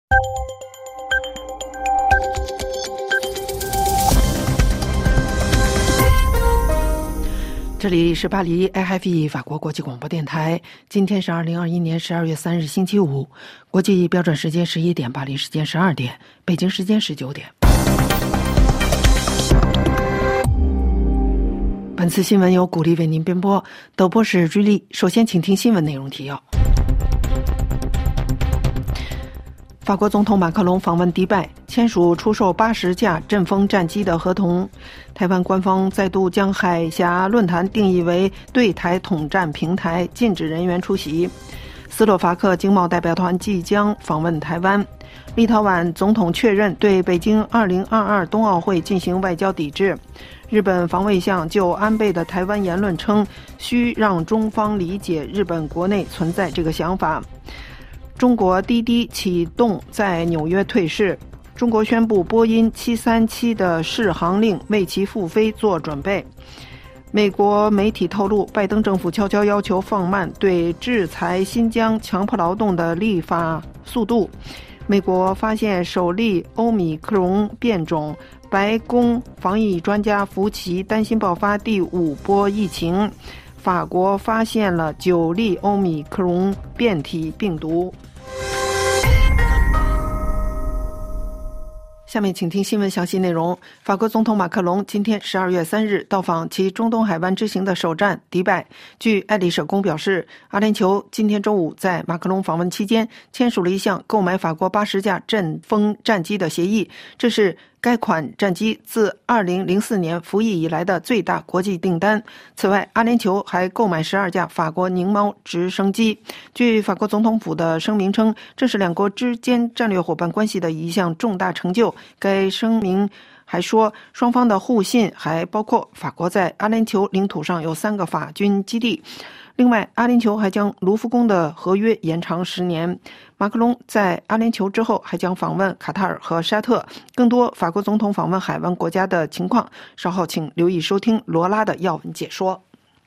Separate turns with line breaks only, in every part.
这里是巴黎 AFP 法国国际广播电台，今天是2021年12月3日星期五，国际标准时间11点，巴黎时间12点，北京时间19点。本次新闻由古丽为您编播，导播是朱莉。首先请听新闻内容提要。法国总统马克龙访问迪拜，签署出售80架阵风战机的合同。台湾官方再度将海峡论坛定义为对台统战平台，禁止人员出席。斯洛伐克经贸代表团即将访问台湾。立陶宛总统确认对北京2022冬奥会进行外交抵制。日本防卫相就安倍的台湾言论称，需让中方理解日本国内存在这个想法。中国滴滴启动在纽约退市。中国宣布波音737的适航令为其复飞做准备。美国媒体透露，拜登政府悄悄要求放慢对制裁新疆强迫劳动的立法速度。美国发现首例欧米克戎变种，白宫防疫专家福奇担心爆发第5波疫情。法国发现了9例欧米克戎变体病毒。下面请听新闻详细内容。法国总统马克龙今天12月3日到访其中东海湾之行的首站迪拜。据爱丽舍宫表示，阿联酋今天周五在马克龙访问期间签署了一项购买法国80架阵风战机的协议，这是该款战机自2004年服役以来的最大国际订单。此外，阿联酋还购买12架法国宁猫直升机。据法国总统府的声明称，这是两国之间战略伙伴关系的一项重大成就。该声明还说，双方的互信还包括法国在阿联酋领土上有3个法军基地。另外，阿联酋还将卢浮宫的合约延长10年。马克龙在阿联酋之后还将访问卡塔尔和沙特。更多法国总统访问海湾国家的情况，稍后请留意收听罗拉的要闻解说。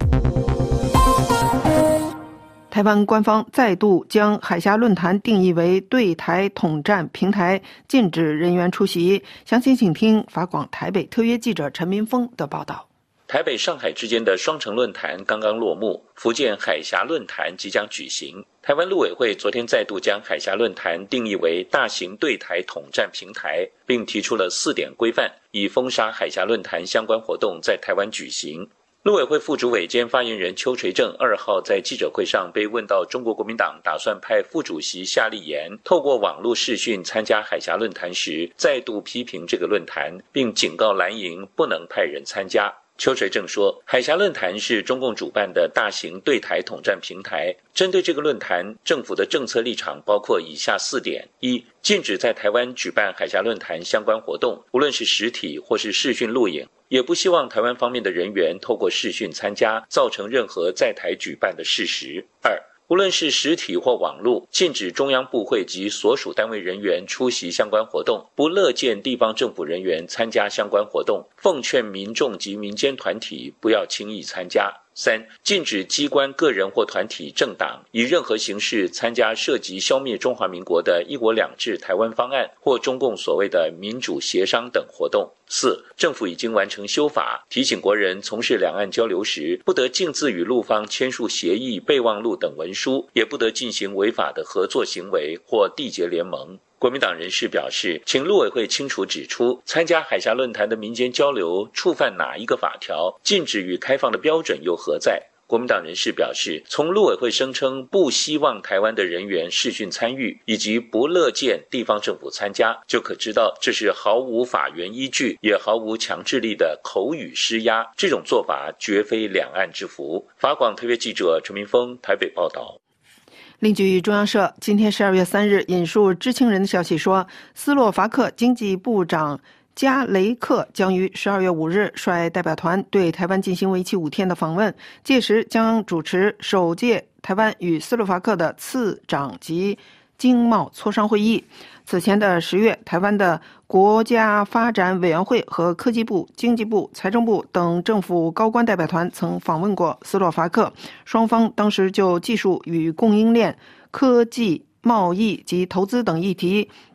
台湾官方再度将海峡论坛定义为对台统战平台，禁止人员出席。详情请听法广台北特约记者陈民峰的报道。
台北、上海之间的双城论坛刚刚落幕，福建海峡论坛即将举行。台湾陆委会昨天再度将海峡论坛定义为大型对台统战平台，并提出了4点规范，以封杀海峡论坛相关活动在台湾举行。陆委会副主委兼发言人邱垂正2号在记者会上被问到中国国民党打算派副主席夏立言透过网络视讯参加海峡论坛时，再度批评这个论坛，并警告蓝营不能派人参加。邱垂正说，海峡论坛是中共主办的大型对台统战平台，针对这个论坛，政府的政策立场包括以下4点：一、禁止在台湾举办海峡论坛相关活动，无论是实体或是视讯录影，也不希望台湾方面的人员透过视讯参加，造成任何在台举办的事实。2、无论是实体或网络，禁止中央部会及所属单位人员出席相关活动，不乐见地方政府人员参加相关活动，奉劝民众及民间团体不要轻易参加。3、禁止机关、个人或团体、政党以任何形式参加涉及消灭中华民国的一国两制台湾方案或中共所谓的民主协商等活动。4、政府已经完成修法，提醒国人从事两岸交流时，不得径自与陆方签署协议、备忘录等文书，也不得进行违法的合作行为或缔结联盟。国民党人士表示，请陆委会清楚指出，参加海峡论坛的民间交流触犯哪一个法条，禁止与开放的标准又何在？国民党人士表示，从陆委会声称不希望台湾的人员视讯参与，以及不乐见地方政府参加，就可知道这是毫无法源依据，也毫无强制力的口语施压，这种做法绝非两岸之福。法广特约记者陈明峰台北报道。
另据中央社今天12月3日引述知情人的消息说，斯洛伐克经济部长加雷克将于12月5日率代表团对台湾进行为期5天的访问，届时将主持首届台湾与斯洛伐克的次长级经贸磋商会议。此前的10月，台湾的国家发展委员会和科技部、经济部、财政部等政府高官代表团曾访问过斯洛伐克，双方当时就技术与供应链、科技、贸易及投资等议题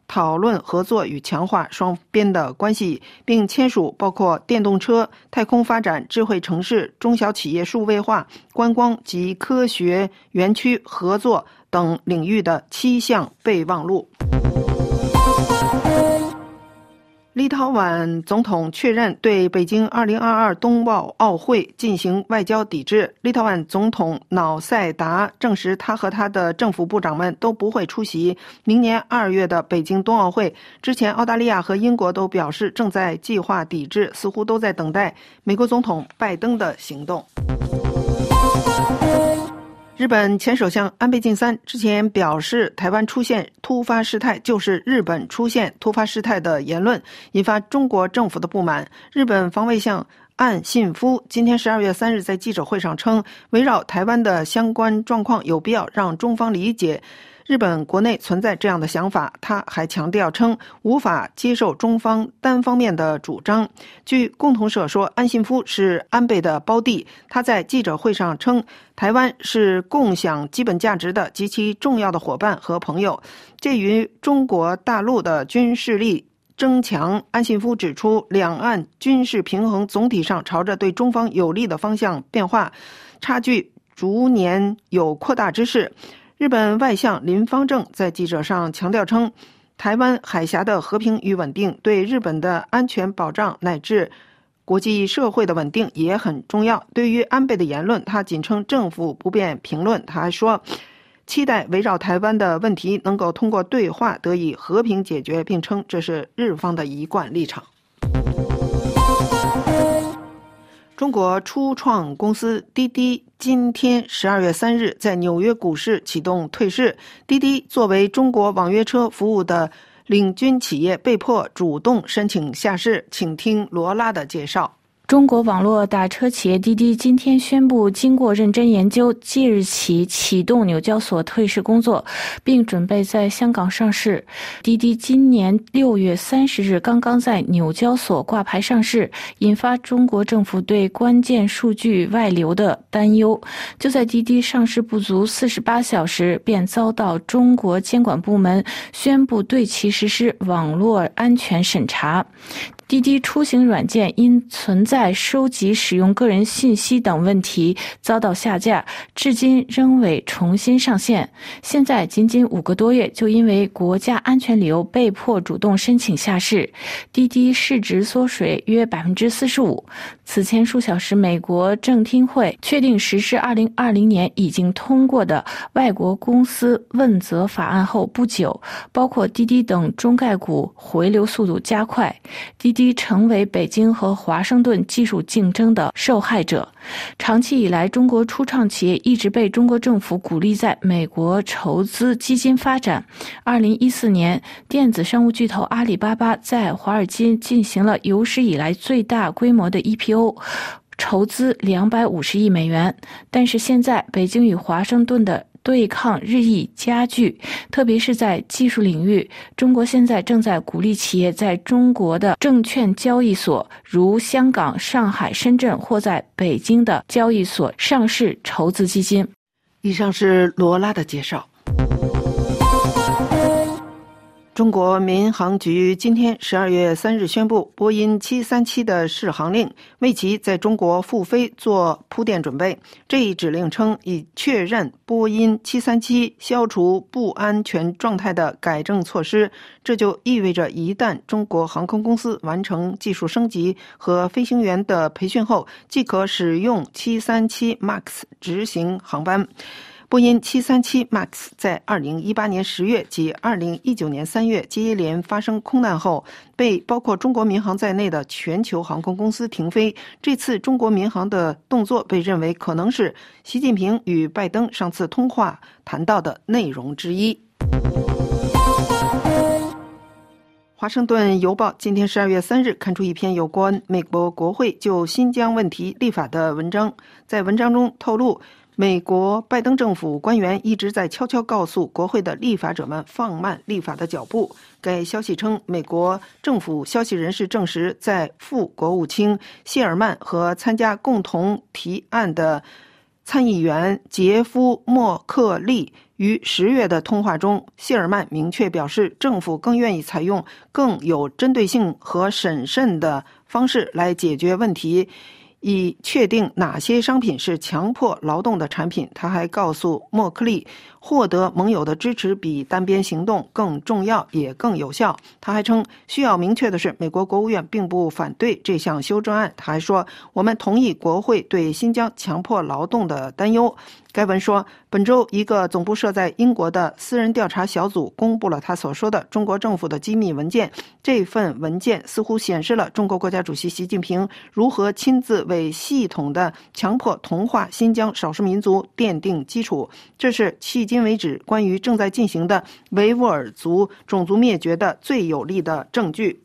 讨论合作与强化双边的关系，并签署包括电动车、太空发展、智慧城市、中小企业数位化、观光及科学园区合作等领域的7项备忘录。立陶宛总统确认对北京2022冬奥会进行外交抵制。立陶宛总统瑙塞达证实，他和他的政府部长们都不会出席明年2月的北京冬奥会。之前，澳大利亚和英国都表示正在计划抵制，似乎都在等待美国总统拜登的行动。日本前首相安倍晋三之前表示，台湾出现突发事态就是日本出现突发事态的言论，引发中国政府的不满。日本防卫相岸信夫今天12月3日在记者会上称，围绕台湾的相关状况有必要让中方理解日本国内存在这样的想法。他还强调称，无法接受中方单方面的主张。据共同社说，岸信夫是安倍的胞弟。他在记者会上称，台湾是共享基本价值的极其重要的伙伴和朋友。鉴于中国大陆的军事力增强，岸信夫指出，两岸军事平衡总体上朝着对中方有利的方向变化，差距逐年有扩大之势。日本外相林芳正在记者上强调称，台湾海峡的和平与稳定对日本的安全保障乃至国际社会的稳定也很重要。对于安倍的言论，他仅称政府不便评论。他还说，期待围绕台湾的问题能够通过对话得以和平解决，并称这是日方的一贯立场。中国初创公司滴滴今天12月3日在纽约股市启动退市。滴滴作为中国网约车服务的领军企业，被迫主动申请下市。请听罗拉的介绍。
中国网络打车企业滴滴今天宣布，经过认真研究，即日起启动纽交所退市工作，并准备在香港上市。滴滴今年6月30日刚刚在纽交所挂牌上市，引发中国政府对关键数据外流的担忧。就在滴滴上市不足48小时，便遭到中国监管部门宣布对其实施网络安全审查。滴滴出行软件因存在收集使用个人信息等问题遭到下架，至今仍未重新上线。现在仅仅5个多月，就因为国家安全理由被迫主动申请下市。滴滴市值缩水约 45%。此前数小时，美国证监会确定实施2020年已经通过的外国公司问责法案后不久，包括滴滴等中概股回流速度加快，滴滴成为北京和华盛顿技术竞争的受害者。长期以来，中国初创企业一直被中国政府鼓励在美国筹资基金发展。2014年，电子商务巨头阿里巴巴在华尔街进行了有史以来最大规模的 EPO， 筹资250亿美元。但是现在，北京与华盛顿的对抗日益加剧，特别是在技术领域。中国现在正在鼓励企业在中国的证券交易所，如香港、上海、深圳或在北京的交易所上市筹资基金。
以上是罗拉的介绍。中国民航局今天12月3日宣布，波音737的适航令为其在中国复飞做铺垫准备。这一指令称，已确认波音737消除不安全状态的改正措施。这就意味着，一旦中国航空公司完成技术升级和飞行员的培训后，即可使用737 MAX 执行航班。波音737 MAX 在2018年10月及2019年3月接连发生空难后，被包括中国民航在内的全球航空公司停飞。这次中国民航的动作被认为可能是习近平与拜登上次通话谈到的内容之一。华盛顿邮报今天12月3日刊出一篇有关美国国会就新疆问题立法的文章。在文章中透露，美国拜登政府官员一直在悄悄告诉国会的立法者们放慢立法的脚步。该消息称，美国政府消息人士证实，在副国务卿谢尔曼和参加共同提案的参议员杰夫·莫克利于10月的通话中，谢尔曼明确表示，政府更愿意采用更有针对性和审慎的方式来解决问题，以确定哪些商品是强迫劳动的产品。他还告诉默克利，获得盟友的支持比单边行动更重要也更有效。他还称，需要明确的是，美国国务院并不反对这项修正案。他还说，我们同意国会对新疆强迫劳动的担忧。该文说，本周一个总部设在英国的私人调查小组公布了他所说的中国政府的机密文件。这份文件似乎显示了中国国家主席习近平如何亲自为系统的强迫同化新疆少数民族奠定基础。这是迄今为止关于正在进行的维吾尔族种族灭绝的最有力的证据。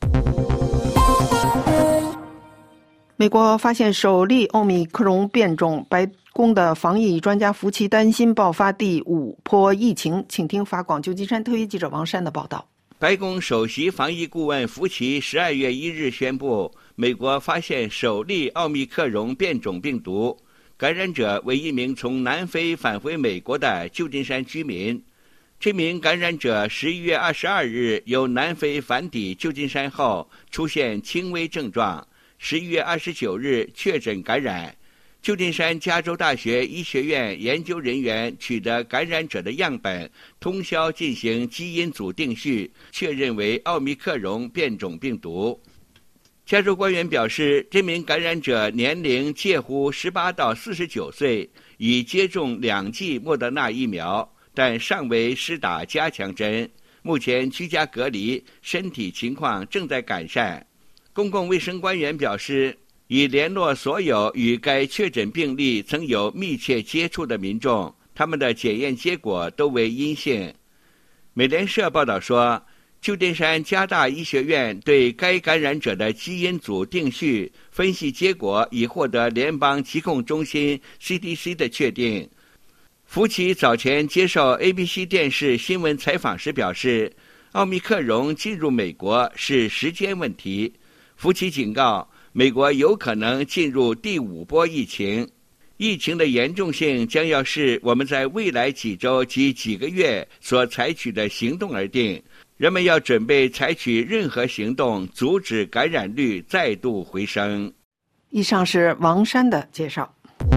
美国发现首例奥密克戎变种，白宫的防疫专家福奇担心爆发第5波疫情。请听法广旧金山特约记者王珊的报道。
白宫首席防疫顾问福奇12月1日宣布，美国发现首例奥密克戎变种病毒，感染者为一名从南非返回美国的旧金山居民。这名感染者11月22日由南非返抵旧金山后出现轻微症状，11月29日确诊感染。旧金山加州大学医学院研究人员取得感染者的样本，通宵进行基因组定序，确认为奥密克戎变种病毒。加州官员表示，这名感染者年龄介乎18到49岁，已接种2剂莫德纳疫苗，但尚未施打加强针，目前居家隔离，身体情况正在改善。公共卫生官员表示，已联络所有与该确诊病例曾有密切接触的民众，他们的检验结果都为阴性。美联社报道说，旧金山加大医学院对该感染者的基因组定序分析结果已获得联邦疾控中心 CDC 的确定。福奇早前接受 ABC 电视新闻采访时表示，奥密克戎进入美国是时间问题。福奇警告，美国有可能进入第5波疫情，疫情的严重性将要视我们在未来几周及几个月所采取的行动而定。人们要准备采取任何行动，阻止感染率再度回升。
以上是王珊的介绍。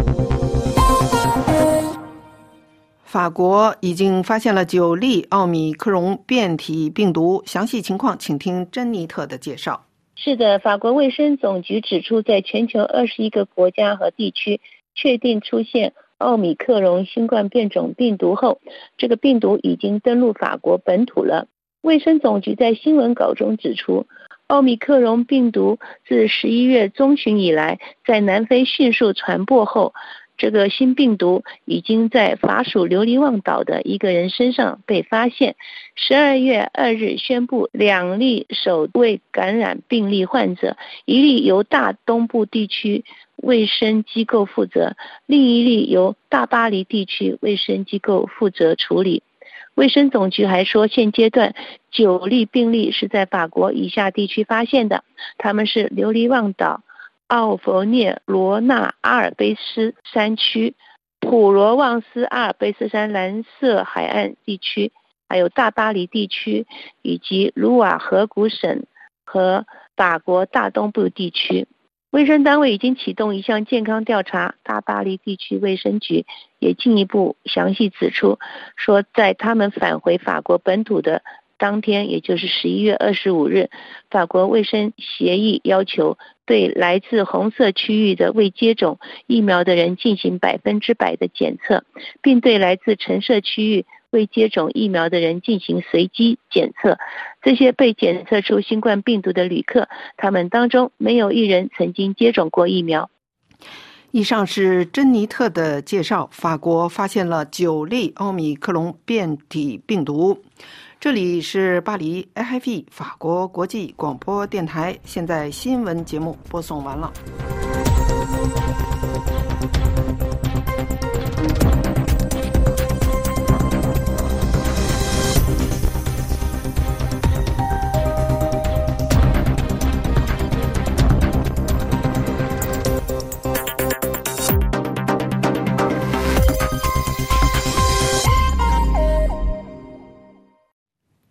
法国已经发现了9例奥密克戎变体病毒，详细情况请听珍妮特的介绍。
是的，法国卫生总局指出，在全球21个国家和地区确定出现奥密克戎新冠变种病毒后，这个病毒已经登陆法国本土了。卫生总局在新闻稿中指出，奥密克戎病毒自11月中旬以来在南非迅速传播后，这个新病毒已经在法属留尼旺岛的一个人身上被发现。12月2日宣布2例首位感染病例患者，一例由大东部地区卫生机构负责，另一例由大巴黎地区卫生机构负责处理。卫生总局还说，现阶段9例病例是在法国以下地区发现的，他们是留尼旺岛、奥弗涅罗纳阿尔卑斯山区、普罗旺斯阿尔卑斯山蓝色海岸地区，还有大巴黎地区，以及卢瓦河谷省和法国大东部地区。卫生单位已经启动一项健康调查，大巴黎地区卫生局也进一步详细指出，说在他们返回法国本土的当天，也就是11月25日，法国卫生协议要求对来自红色区域的未接种疫苗的人进行100%的检测，并对来自橙色区域未接种疫苗的人进行随机检测。这些被检测出新冠病毒的旅客，他们当中没有一人曾经接种过疫苗。
以上是珍妮特的介绍。法国发现了9例奥密克戎变体病毒。这里是巴黎 AFP 法国国际广播电台，现在新闻节目播送完了。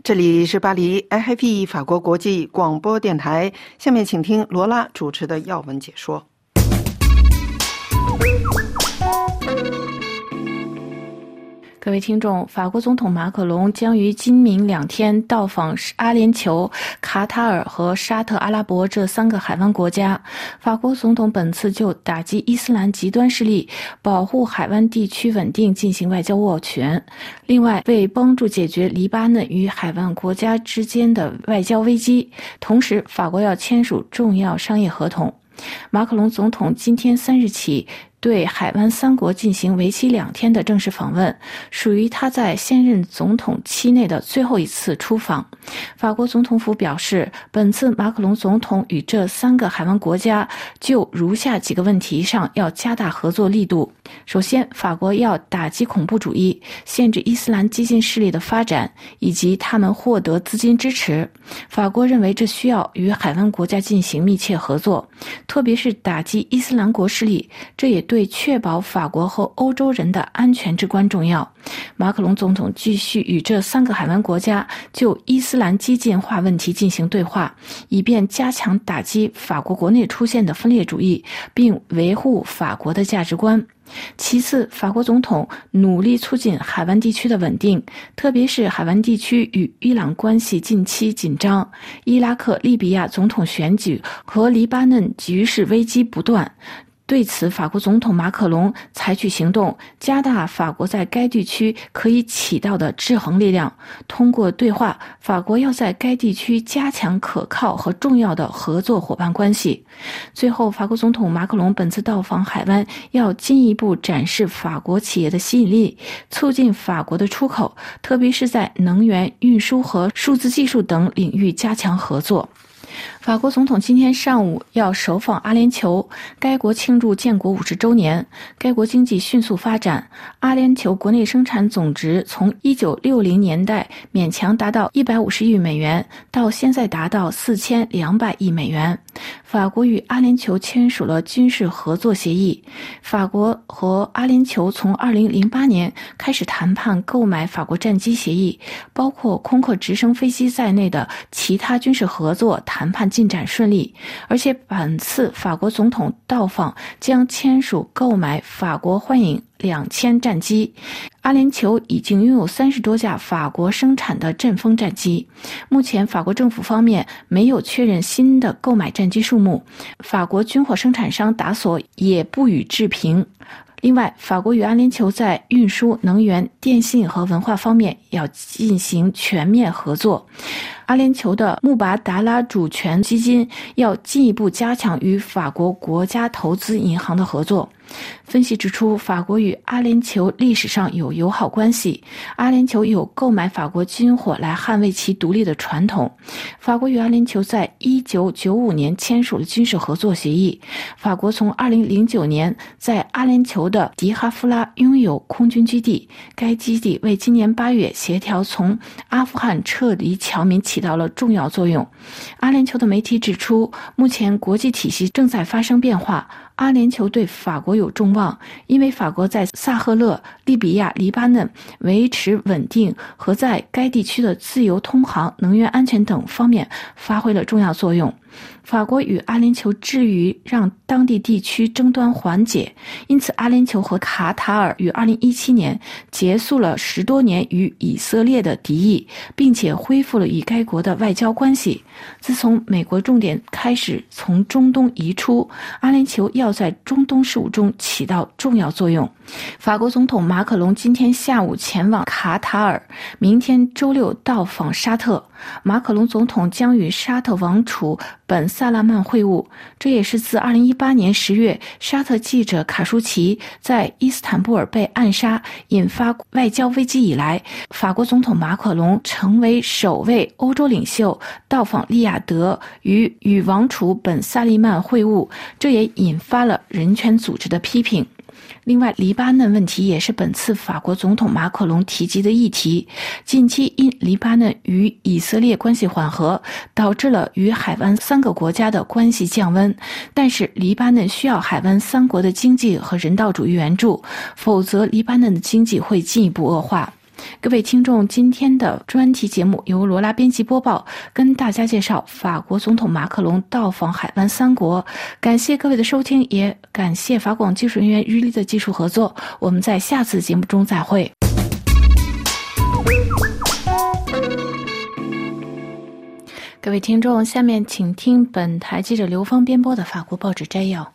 这里是巴黎 IFP 法国国际广播电台，下面请听罗拉主持的要闻解说。
各位听众，法国总统马可龙将于今明2天到访阿联酋、卡塔尔和沙特阿拉伯这3个海湾国家。法国总统本次就打击伊斯兰极端势力、保护海湾地区稳定进行外交斡旋，另外为帮助解决黎巴嫩与海湾国家之间的外交危机，同时法国要签署重要商业合同。马可龙总统今天3日起对海湾3国进行为期2天的正式访问，属于他在现任总统期内的最后一次出访。法国总统府表示，本次马可龙总统与这3个海湾国家就如下几个问题上要加大合作力度。首先，法国要打击恐怖主义，限制伊斯兰激进势力的发展，以及他们获得资金支持。法国认为这需要与海湾国家进行密切合作，特别是打击伊斯兰国势力，这也对确保法国和欧洲人的安全至关重要。马可龙总统继续与这3个海湾国家就伊斯兰激进化问题进行对话，以便加强打击法国国内出现的分裂主义，并维护法国的价值观。其次，法国总统努力促进海湾地区的稳定，特别是海湾地区与伊朗关系近期紧张，伊拉克、利比亚总统选举和黎巴嫩局势危机不断。对此，法国总统马可龙采取行动，加大法国在该地区可以起到的制衡力量。通过对话，法国要在该地区加强可靠和重要的合作伙伴关系。最后，法国总统马可龙本次到访海湾，要进一步展示法国企业的吸引力，促进法国的出口，特别是在能源、运输和数字技术等领域加强合作。法国总统今天上午要首访阿联酋，该国庆祝建国50周年，该国经济迅速发展。阿联酋国内生产总值从1960年代勉强达到150亿美元，到现在达到4200亿美元。法国与阿联酋签署了军事合作协议。法国和阿联酋从2008年开始谈判购买法国战机协议，包括空客直升飞机在内的其他军事合作谈判进展顺利，而且本次法国总统到访将签署购买法国幻影2000战机。阿联酋已经拥有30多架法国生产的阵风战机，目前法国政府方面没有确认新的购买战机数目，法国军火生产商达索也不予置评。另外，法国与阿联酋在运输、能源、电信和文化方面要进行全面合作。阿联酋的穆巴达拉主权基金要进一步加强与法国国家投资银行的合作。分析指出，法国与阿联酋历史上有友好关系，阿联酋有购买法国军火来捍卫其独立的传统。法国与阿联酋在1995年签署了军事合作协议，法国从2009年在阿联酋的迪哈夫拉拥有空军基地，该基地为今年8月协调从阿富汗撤离侨民起到了重要作用。阿联酋的媒体指出，目前国际体系正在发生变化，阿联酋对法国有众望，因为法国在萨赫勒、利比亚、黎巴嫩维持稳定和在该地区的自由通航、能源安全等方面发挥了重要作用。法国与阿联酋致力于让当地地区争端缓解，因此阿联酋和卡塔尔于2017年结束了10多年与以色列的敌意，并且恢复了与该国的外交关系。自从美国重点开始从中东移出，阿联酋要在中东事务中起到重要作用。法国总统马可龙今天下午前往卡塔尔，明天周六到访沙特。马可龙总统将与沙特王储本萨拉曼会晤，这也是自2018年10月沙特记者卡舒奇在伊斯坦布尔被暗杀引发外交危机以来，法国总统马可龙成为首位欧洲领袖到访利雅得与王储本萨利曼会晤，这也引发了人权组织的批评。另外，黎巴嫩问题也是本次法国总统马可龙提及的议题。近期因黎巴嫩与以色列关系缓和，导致了与海湾3个国家的关系降温，但是黎巴嫩需要海湾3国的经济和人道主义援助，否则黎巴嫩的经济会进一步恶化。 各位听众，今天的专题节目由罗拉编辑播报，跟大家介绍法国总统马克龙到访海湾3国。感谢各位的收听，也感谢法广技术人员日丽的技术合作。我们在下次节目中再会。各位听众，下面请听本台记者刘芳编播的法国报纸摘要。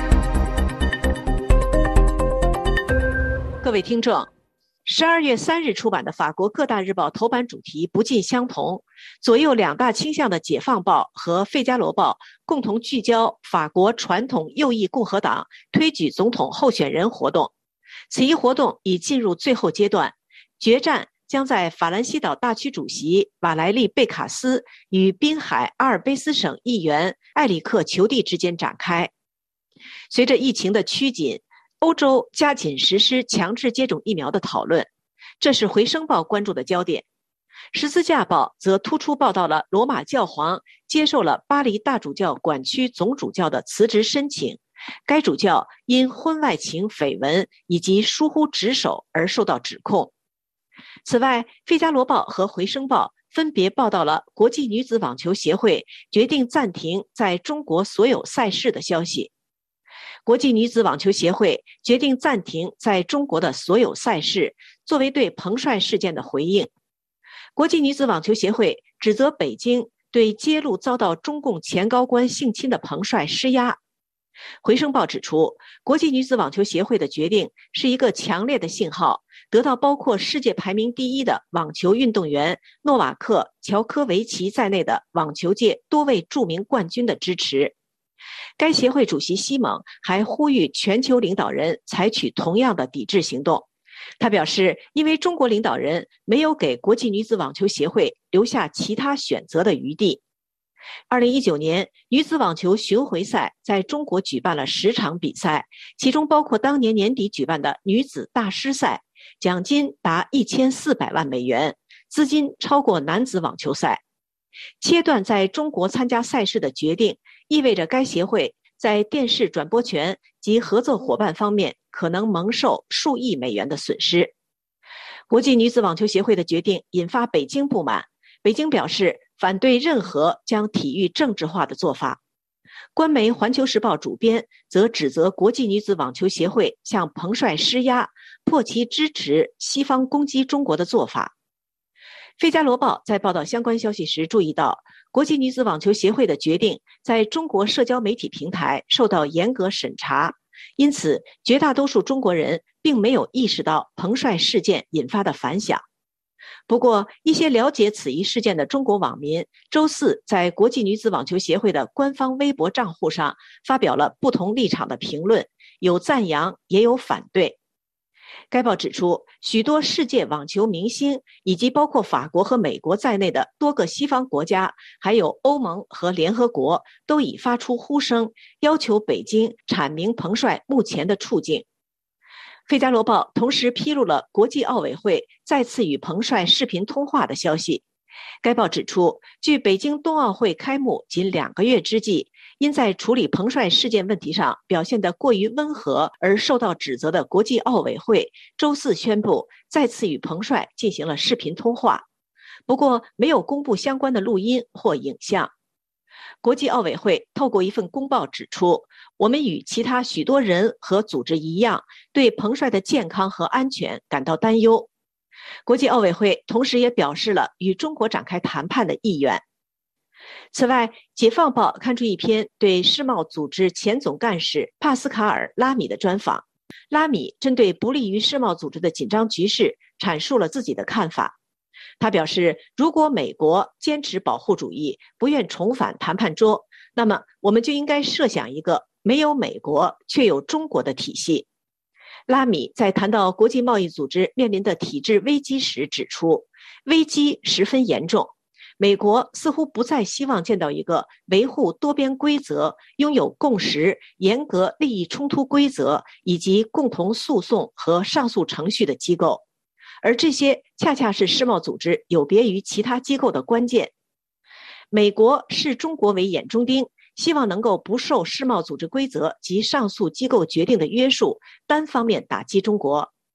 各位听众，12月3日出版的法国各大日报头版主题不尽相同，左右两大倾向的《解放报》和《费加罗报》共同聚焦法国传统右翼共和党推举总统候选人活动。此一活动已进入最后阶段，决战将在法兰西岛大区主席瓦莱利·贝卡斯与滨海阿尔卑斯省议员埃里克·裘蒂之间展开。随着疫情的趋紧，欧洲加紧实施强制接种疫苗的讨论，这是回声报关注的焦点。十字架报则突出报道了罗马教皇接受了巴黎大主教管区总主教的辞职申请，该主教因婚外情绯闻以及疏忽职守而受到指控。此外，费加罗报和回声报分别报道了国际女子网球协会决定暂停在中国所有赛事的消息。国际女子网球协会决定暂停在中国的所有赛事，作为对彭帅事件的回应。国际女子网球协会指责北京对揭露遭到中共前高官性侵的彭帅施压。回声报指出，国际女子网球协会的决定是一个强烈的信号，得到包括世界排名第1的网球运动员诺瓦克·乔科维奇在内的网球界多位著名冠军的支持。该协会主席西蒙还呼吁全球领导人采取同样的抵制行动。他表示，因为中国领导人没有给国际女子网球协会留下其他选择的余地。2019年女子网球巡回赛在中国举办了10场比赛，其中包括当年年底举办的女子大师赛，奖金达1400万美元，资金超过男子网球赛。切断在中国参加赛事的决定，意味着该协会在电视转播权及合作伙伴方面可能蒙受数亿美元的损失。国际女子网球协会的决定引发北京不满，北京表示反对任何将体育政治化的做法。官媒《环球时报》主编则指责国际女子网球协会向彭帅施压，迫其支持西方攻击中国的做法。费加罗报在报道相关消息时注意到，国际女子网球协会的决定在中国社交媒体平台受到严格审查，因此绝大多数中国人并没有意识到彭帅事件引发的反响。不过，一些了解此一事件的中国网民周四在国际女子网球协会的官方微博账户上发表了不同立场的评论，有赞扬也有反对。该报指出，许多世界网球明星以及包括法国和美国在内的多个西方国家，还有欧盟和联合国都已发出呼声，要求北京阐明彭帅目前的处境。费加罗报同时披露了国际奥委会再次与彭帅视频通话的消息。该报指出，距北京冬奥会开幕仅2个月之际，因在处理彭帅事件问题上表现得过于温和而受到指责的国际奥委会周四宣布再次与彭帅进行了视频通话，不过没有公布相关的录音或影像。国际奥委会透过一份公报指出，我们与其他许多人和组织一样，对彭帅的健康和安全感到担忧。国际奥委会同时也表示了与中国展开谈判的意愿。此外，解放报刊出一篇对世贸组织前总干事帕斯卡尔·拉米的专访。拉米针对不利于世贸组织的紧张局势阐述了自己的看法。他表示，如果美国坚持保护主义，不愿重返谈判桌，那么我们就应该设想一个没有美国却有中国的体系。拉米在谈到国际贸易组织面临的体制危机时指出，危机十分严重，美国似乎不再希望见到一个维护多边规则、拥有共识、严格利益冲突规则以及共同诉讼和上诉程序的机构，而这些恰恰是世贸组织有别于其他机构的关键。美国视中国为眼中钉，希望能够不受世贸组织规则及上诉机构决定的约束，单方面打击中国。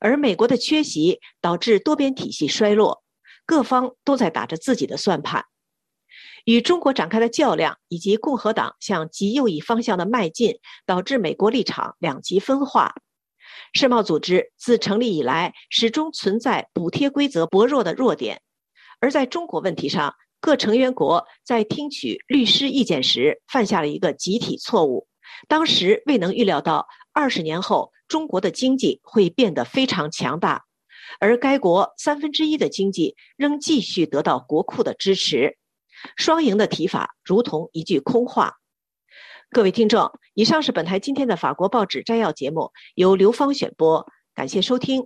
而美国的缺席导致多边体系衰落，各方都在打着自己的算盘。与中国展开的较量以及共和党向极右翼方向的迈进，导致美国立场两极分化。世贸组织自成立以来，始终存在补贴规则薄弱的弱点，而在中国问题上，各成员国在听取律师意见时犯下了一个集体错误，当时未能预料到20年后中国的经济会变得非常强大，而该国1/3的经济仍继续得到国库的支持。双赢的提法如同一句空话。各位听众，以上是本台今天的法国报纸摘要节目，由刘芳选播，感谢收听。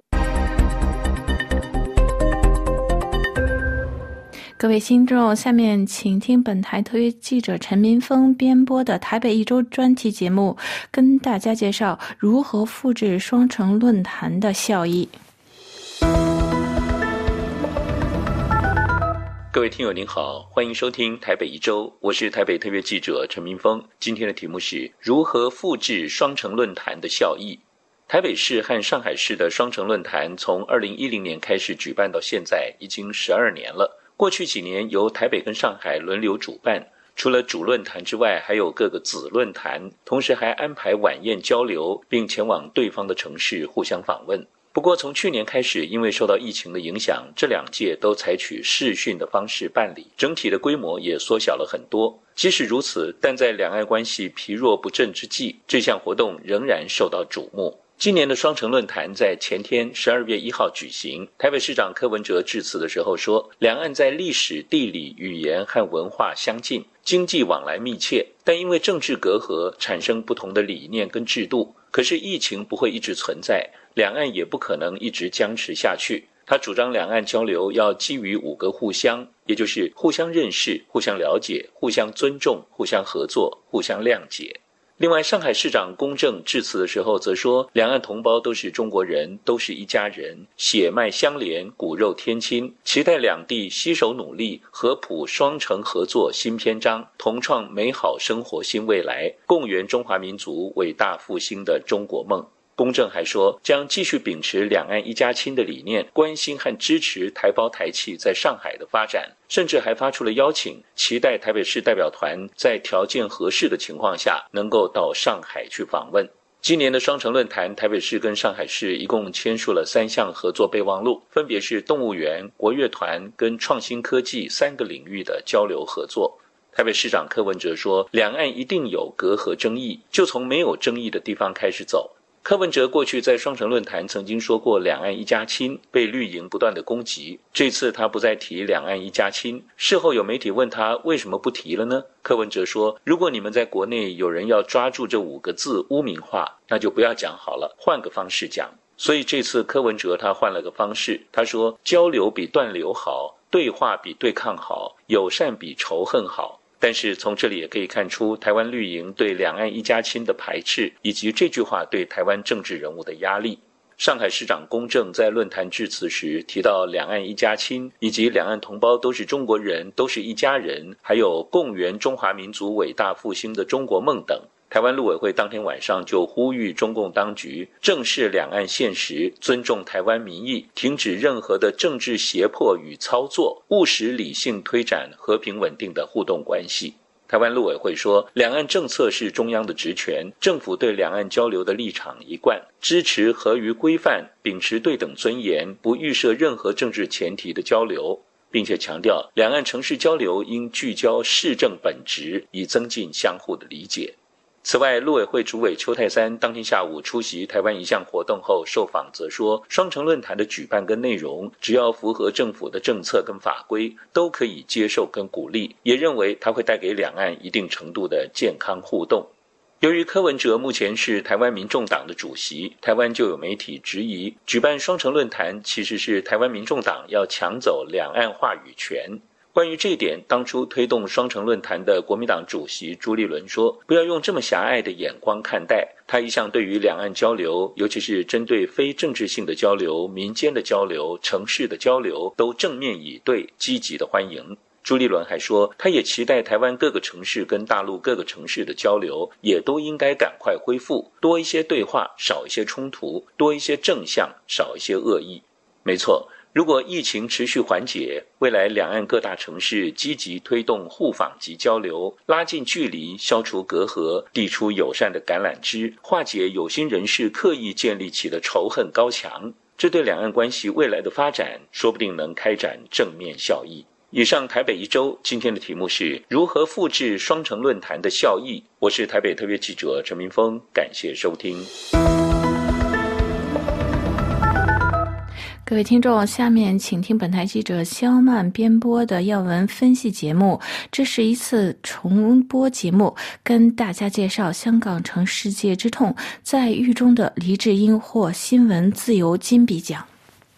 各位听众，下面请听本台特约记者陈民峰编播的台北一周专题节目，跟大家介绍如何复制双城论坛的效益。
各位听友您好，欢迎收听台北一周，我是台北特约记者陈民峰。今天的题目是如何复制双城论坛的效益。台北市和上海市的双城论坛从2010年开始举办到现在已经12年了。过去几年由台北跟上海轮流主办，除了主论坛之外，还有各个子论坛，同时还安排晚宴交流，并前往对方的城市互相访问。不过从去年开始，因为受到疫情的影响，这两届都采取视讯的方式办理，整体的规模也缩小了很多。即使如此，但在两岸关系疲弱不振之际，这项活动仍然受到瞩目。今年的双城论坛在前天12月1号举行，台北市长柯文哲致辞的时候说，两岸在历史、地理、语言和文化相近，经济往来密切，但因为政治隔阂产生不同的理念跟制度。可是疫情不会一直存在，两岸也不可能一直僵持下去。他主张两岸交流要基于5个互相，也就是互相认识、互相了解、互相尊重、互相合作、互相谅解。另外，上海市长龚正致辞的时候则说，两岸同胞都是中国人，都是一家人，血脉相连，骨肉天亲，期待两地携手努力，合谱双城合作新篇章，同创美好生活新未来，共圆中华民族伟大复兴的中国梦。龚正还说，将继续秉持两岸一家亲的理念，关心和支持台胞台企在上海的发展，甚至还发出了邀请，期待台北市代表团在条件合适的情况下，能够到上海去访问。今年的双城论坛，台北市跟上海市一共签署了3项合作备忘录，分别是动物园、国乐团跟创新科技3个领域的交流合作。台北市长柯文哲说，两岸一定有隔阂争议，就从没有争议的地方开始走。柯文哲过去在双城论坛曾经说过两岸一家亲，被绿营不断的攻击。这次他不再提两岸一家亲，事后有媒体问他为什么不提了呢？柯文哲说，如果你们在国内有人要抓住这5个字污名化，那就不要讲好了，换个方式讲。所以这次柯文哲他换了个方式，他说交流比断流好，对话比对抗好，友善比仇恨好。但是从这里也可以看出台湾绿营对两岸一家亲的排斥，以及这句话对台湾政治人物的压力。上海市长龚正在论坛致辞时提到两岸一家亲，以及两岸同胞都是中国人，都是一家人，还有共圆中华民族伟大复兴的中国梦等。台湾陆委会当天晚上就呼吁中共当局正视两岸现实，尊重台湾民意，停止任何的政治胁迫与操作，务实理性推展和平稳定的互动关系。台湾陆委会说，两岸政策是中央的职权，政府对两岸交流的立场一贯支持合于规范，秉持对等尊严，不预设任何政治前提的交流，并且强调两岸城市交流应聚焦市政本质，以增进相互的理解。此外，陆委会主委邱泰三当天下午出席台湾一项活动后受访则说，双城论坛的举办跟内容只要符合政府的政策跟法规，都可以接受跟鼓励，也认为它会带给两岸一定程度的健康互动。由于柯文哲目前是台湾民众党的主席，台湾就有媒体质疑，举办双城论坛其实是台湾民众党要抢走两岸话语权。关于这一点，当初推动双城论坛的国民党主席朱立伦说，不要用这么狭隘的眼光看待，他一向对于两岸交流，尤其是针对非政治性的交流、民间的交流、城市的交流，都正面以对，积极的欢迎。 朱立伦还说，他也期待台湾各个城市跟大陆各个城市的交流也都应该赶快恢复，多一些对话，少一些冲突，多一些正向，少一些恶意。没错，如果疫情持续缓解，未来两岸各大城市积极推动互访及交流，拉近距离，消除隔阂，递出友善的橄榄枝，化解有心人士刻意建立起的仇恨高墙，这对两岸关系未来的发展说不定能开展正面效益。以上台北一周，今天的题目是如何复制双城论坛的效益。我是台北特约记者陈明峰，感谢收听。
各位听众，下面请听本台记者肖曼编播的要闻分析节目。这是一次重播节目，跟大家介绍香港成世界之痛，在狱中的黎智英获新闻自由金笔奖。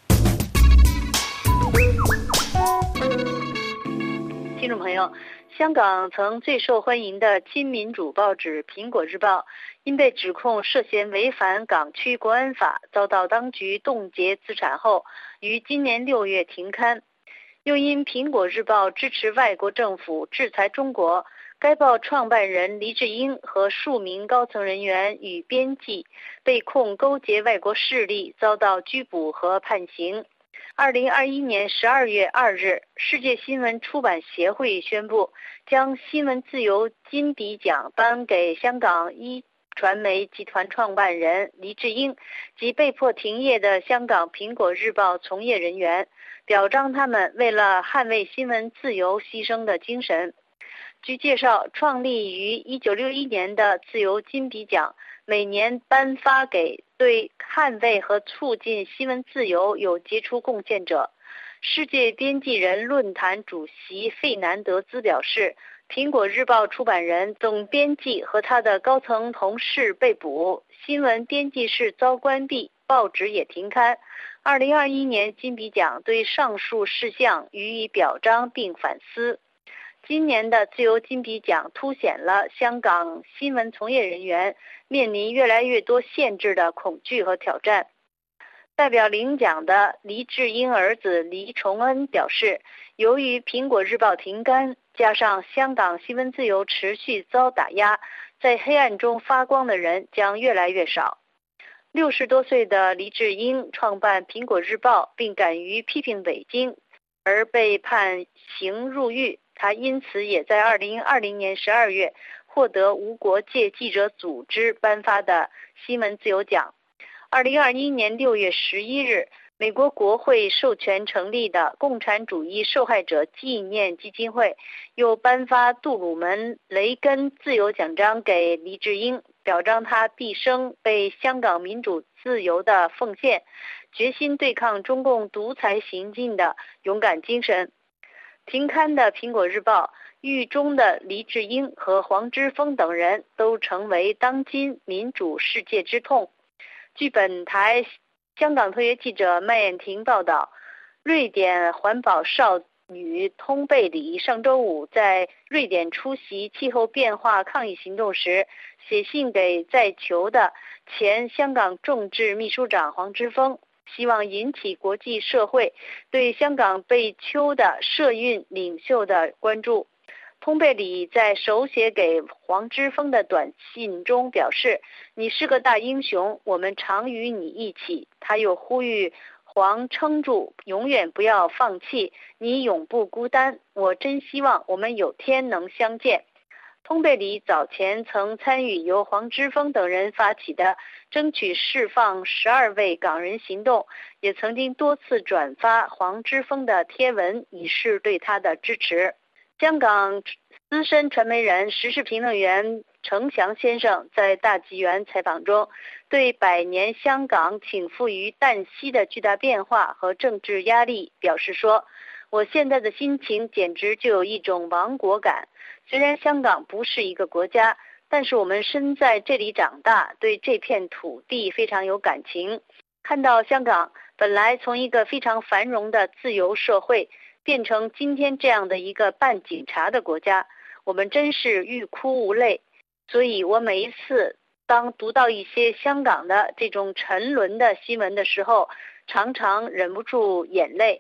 听众朋友，香港曾最受欢迎的亲民主报纸《苹果日报》因被指控涉嫌违反港区国安法，遭到当局冻结资产后，于今年6月停刊。又因《苹果日报》支持外国政府制裁中国，该报创办人黎智英和数名高层人员与编辑被控勾结外国势力，遭到拘捕和判刑。2021年12月2日，世界新闻出版协会宣布，将新闻自由金笔奖颁给香港一传媒集团创办人黎智英及被迫停业的香港苹果日报从业人员，表彰他们为了捍卫新闻自由牺牲的精神。据介绍，创立于1961年的自由金笔奖每年颁发给对捍卫和促进新闻自由有杰出贡献者。世界编辑人论坛主席费南德兹表示，苹果日报出版人、总编辑和他的高层同事被捕，新闻编辑室遭关闭，报纸也停刊。2021年金笔奖对上述事项予以表彰并反思。今年的自由金笔奖凸显了香港新闻从业人员面临越来越多限制的恐惧和挑战。代表领奖的黎智英儿子黎崇恩表示，由于苹果日报停刊，加上香港新闻自由持续遭打压，在黑暗中发光的人将越来越少。60多岁的黎智英创办苹果日报，并敢于批评北京，而被判刑入狱。他因此也在2020年12月获得无国界记者组织颁发的新闻自由奖。2021年6月11日，美国国会授权成立的共产主义受害者纪念基金会又颁发杜鲁门·雷根自由奖章给黎智英，表彰他毕生为香港民主自由的奉献，决心对抗中共独裁行径的勇敢精神。停刊的苹果日报，狱中的黎智英和黄之锋等人都成为当今民主世界之痛。据本台香港特约记者麦燕婷报道，瑞典环保少女通贝里上周五在瑞典出席气候变化抗议行动时，写信给在囚的前香港众志秘书长黄之锋，希望引起国际社会对香港被囚的社运领袖的关注。通贝里在手写给黄之锋的短信中表示，你是个大英雄，我们常与你一起。他又呼吁黄撑住，永远不要放弃，你永不孤单，我真希望我们有天能相见。通贝里早前曾参与由黄之锋等人发起的争取释放12位港人行动，也曾经多次转发黄之锋的贴文，以示对他的支持。香港资深传媒人、时事评论员程翔先生在大纪元采访中，对100年香港倾覆于旦夕的巨大变化和政治压力表示说，我现在的心情简直就有一种亡国感。虽然香港不是一个国家，但是我们身在这里长大，对这片土地非常有感情。看到香港本来从一个非常繁荣的自由社会变成今天这样的一个半警察的国家，我们真是欲哭无泪。所以我每一次当读到一些香港的这种沉沦的新闻的时候，常常忍不住眼泪。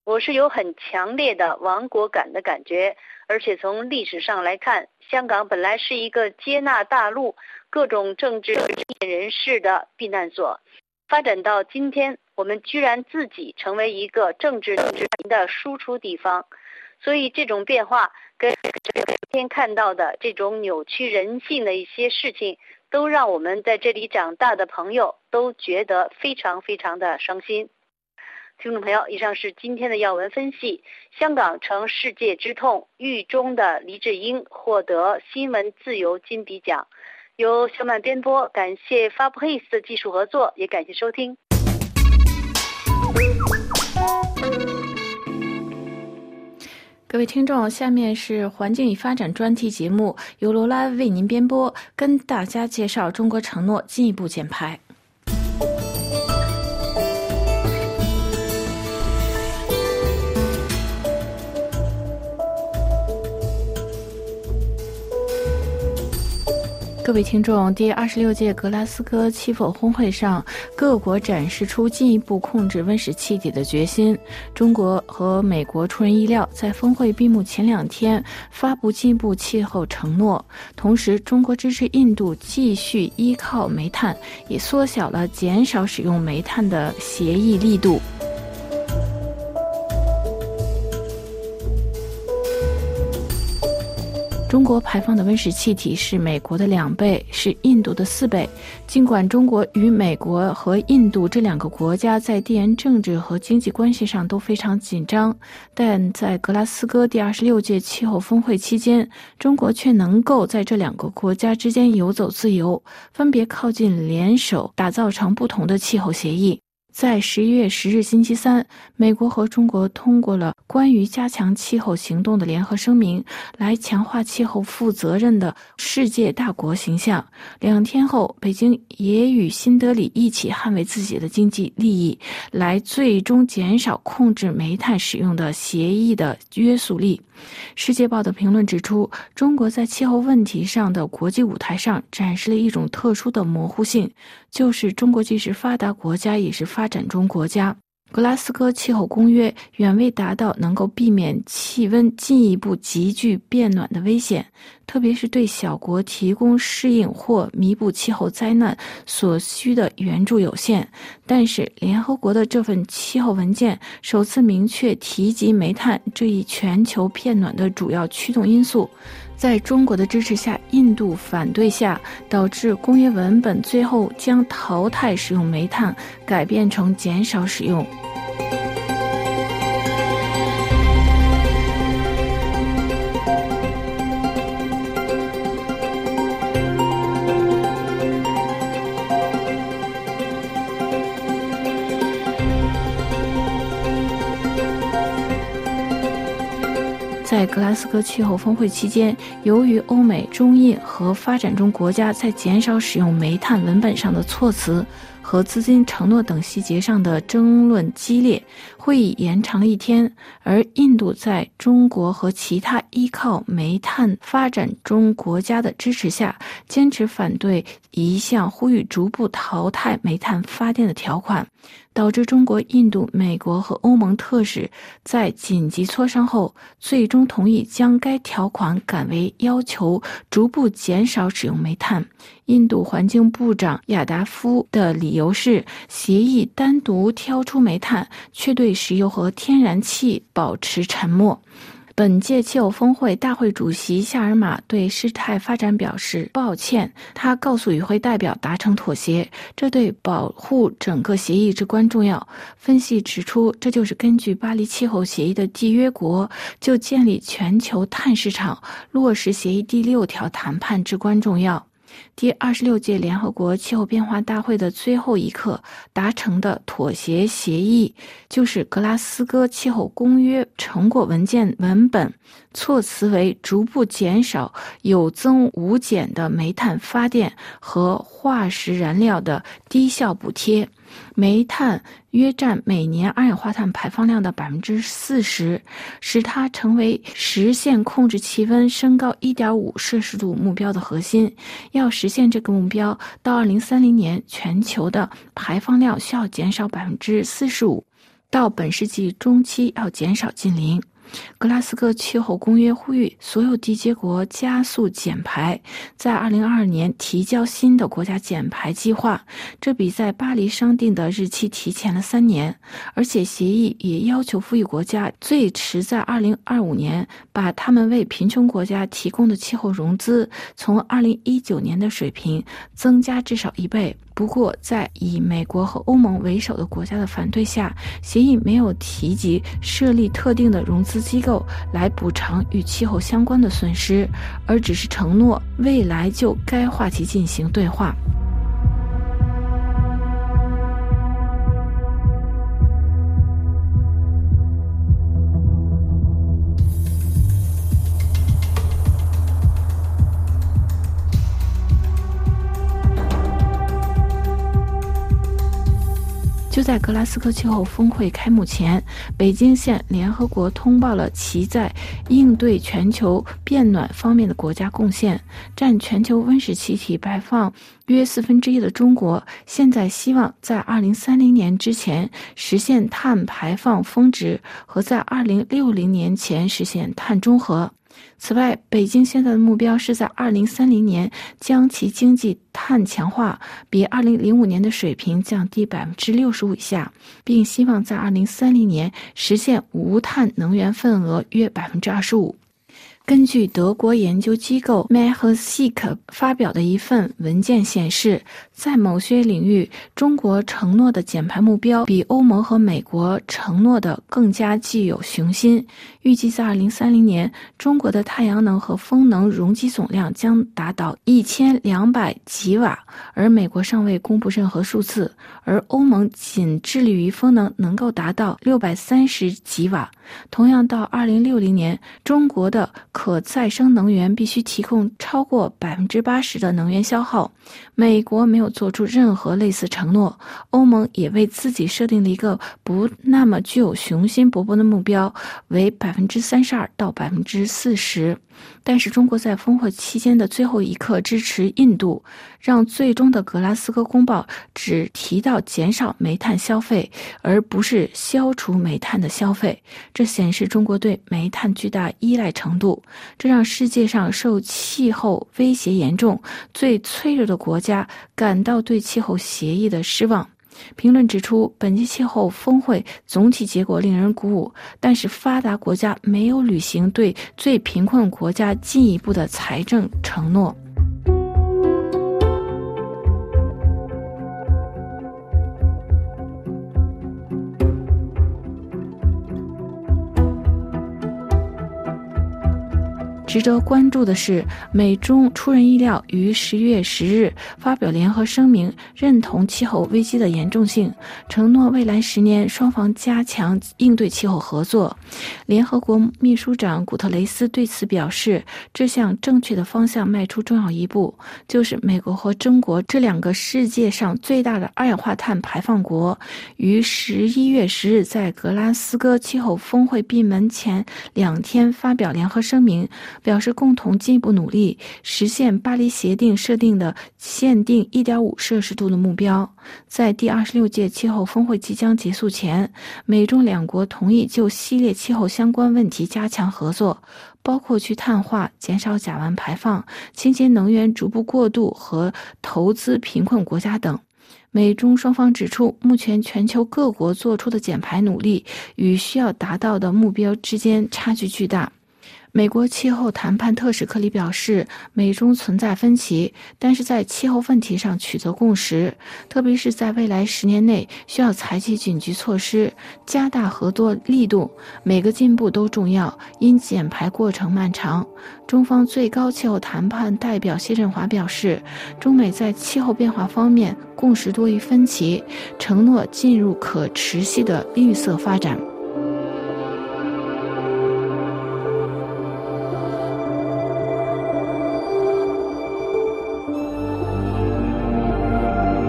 我是有很强烈的亡国感的感觉，而且从历史上来看，香港本来是一个接纳大陆各种政治人士的避难所，发展到今天，我们居然自己成为一个政治的输出地方。所以这种变化跟今天看到的这种扭曲人性的一些事情，都让我们在这里长大的朋友都觉得非常非常的伤心。听众朋友，以上是今天的要闻分析。香港成世界之痛，狱中的黎智英获得新闻自由金笔奖。由小满编播，感谢 Fabrice 的技术合作，也感谢收听。
各位听众，下面是环境与发展专题节目，由罗拉为您编播，跟大家介绍中国承诺进一步减排。各位听众，第26届格拉斯哥气候峰会上，各国展示出进一步控制温室气体的决心。中国和美国出人意料，在峰会闭幕前2天发布进一步气候承诺。同时，中国支持印度继续依靠煤炭，也缩小了减少使用煤炭的协议力度。中国排放的温室气体是美国的2倍，是印度的4倍。尽管中国与美国和印度这2个国家在地缘政治和经济关系上都非常紧张，但在格拉斯哥第26届气候峰会期间，中国却能够在这2个国家之间游走自由，分别靠近联手，打造成不同的气候协议。在11月10日星期三，美国和中国通过了关于加强气候行动的联合声明，来强化气候负责任的世界大国形象。2天后，北京也与新德里一起捍卫自己的经济利益，来最终减少控制煤炭使用的协议的约束力。世界报的评论指出，中国在气候问题上的国际舞台上展示了一种特殊的模糊性，就是中国既是发达国家也是发展中国家。格拉斯哥气候公约远未达到能够避免气温进一步急剧变暖的危险，特别是对小国提供适应或弥补气候灾难所需的援助有限。但是联合国的这份气候文件首次明确提及煤炭这一全球变暖的主要驱动因素。在中国的支持下，印度反对下，导致公约文本最后将淘汰使用煤炭，改变成减少使用。在格拉斯哥气候峰会期间，由于欧美、中印和发展中国家在减少使用煤炭文本上的措辞和资金承诺等细节上的争论激烈，会议延长了1天。而印度在中国和其他依靠煤炭发展中国家的支持下，坚持反对一项呼吁逐步淘汰煤炭发电的条款，导致中国、印度、美国和欧盟特使在紧急磋商后，最终同意将该条款改为要求逐步减少使用煤炭。印度环境部长亚达夫的理由是，协议单独挑出煤炭，却对石油和天然气保持沉默。本届气候峰会大会主席夏尔马对事态发展表示抱歉，他告诉与会代表达成妥协，这对保护整个协议至关重要。分析指出，这就是根据巴黎气候协议的缔约国就建立全球碳市场、落实协议第6条谈判至关重要。第26届联合国气候变化大会的最后一刻达成的妥协协议，就是格拉斯哥气候公约成果文件文本，措辞为逐步减少有增无减的煤炭发电和化石燃料的低效补贴。煤炭约占每年二氧化碳排放量的40%，使它成为实现控制气温升高 1.5 摄氏度目标的核心。要实现这个目标，到2030年，全球的排放量需要减少45%。 到本世纪中期要减少近零。格拉斯哥气候公约呼吁所有缔结国加速减排，在2022年提交新的国家减排计划，这比在巴黎商定的日期提前了3年。而且协议也要求富裕国家最迟在2025年把他们为贫穷国家提供的气候融资从2019年的水平增加至少1倍。不过，在以美国和欧盟为首的国家的反对下，协议没有提及设立特定的融资机构来补偿与气候相关的损失，而只是承诺未来就该话题进行对话。就在格拉斯哥气候峰会开幕前，北京县联合国通报了其在应对全球变暖方面的国家贡献。占全球温室气体排放约1/4的中国，现在希望在2030年之前实现碳排放峰值，和在2060年前实现碳中和。此外，北京现在的目标是在2030年将其经济碳强化比2005年的水平降低65%以下，并希望在2030年实现无碳能源份额约25%。根据德国研究机构 Mahesik 发表的一份文件显示，在某些领域，中国承诺的减排目标比欧盟和美国承诺的更加具有雄心。预计在2030年，中国的太阳能和风能容积总量将达到1200吉瓦，而美国尚未公布任何数字，而欧盟仅致力于风能能够达到630吉瓦。同样，到2060年，中国的可再生能源必须提供超过80%的能源消耗。美国没有做出任何类似承诺，欧盟也为自己设定了一个不那么具有雄心勃勃的目标，为32%到40%。但是中国在峰会期间的最后一刻支持印度，让最终的格拉斯哥公报只提到减少煤炭消费，而不是消除煤炭的消费。这显示中国对煤炭巨大依赖程度，这让世界上受气候威胁严重、最脆弱的国家感到对气候协议的失望。评论指出，本届气候峰会总体结果令人鼓舞，但是发达国家没有履行对最贫困国家进一步的财政承诺。值得关注的是，美中出人意料于11月10日发表联合声明，认同气候危机的严重性，承诺未来10年双方加强应对气候合作。联合国秘书长古特雷斯对此表示，这向正确的方向迈出重要一步，就是美国和中国这2个世界上最大的二氧化碳排放国，于11月10日在格拉斯哥气候峰会闭门前2天发表联合声明，表示共同进一步努力实现巴黎协定设定的限定 1.5 摄氏度的目标。在第26届气候峰会即将结束前，美中2国同意就系列气候相关问题加强合作，包括去碳化、减少甲烷排放、清洁能源逐步过渡和投资贫困国家等。美中双方指出，目前全球各国做出的减排努力与需要达到的目标之间差距巨大。美国气候谈判特使克里表示，美中存在分歧，但是在气候问题上取得共识，特别是在未来10年内需要采取紧急措施，加大合作力度。每个进步都重要，因减排过程漫长。中方最高气候谈判代表谢振华表示，中美在气候变化方面共识多于分歧，承诺进入可持续的绿色发展。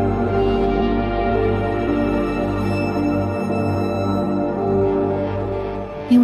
另外，